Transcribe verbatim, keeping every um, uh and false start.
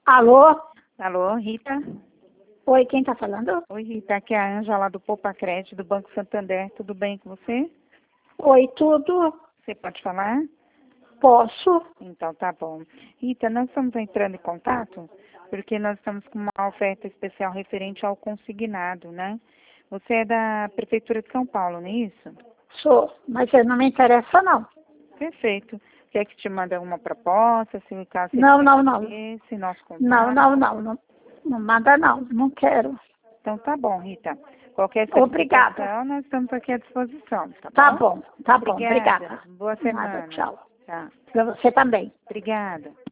Alô? Alô, Rita? Oi, quem tá falando? Oi, Rita, aqui é a Ângela do Poupa Crédito, do Banco Santander. Tudo bem com você? Oi, tudo? Você pode falar? Posso? Então, tá bom. Rita, nós estamos entrando em contato porque nós estamos com uma oferta especial referente ao consignado, né? Você é da Prefeitura de São Paulo, não é isso? Sou, mas não me interessa não. Perfeito. Quer que te mande alguma proposta, se o caso você Não, tiver não, não. interesse, nosso Não, contato? não, não, não. Não manda não, não quero. Então, tá bom, Rita. Qualquer Obrigada. solicitação, nós estamos aqui à disposição, tá bom? Tá bom, tá bom, Obrigada. obrigada. Boa Nada, semana. tchau. Tchau. Pra você também. Obrigada.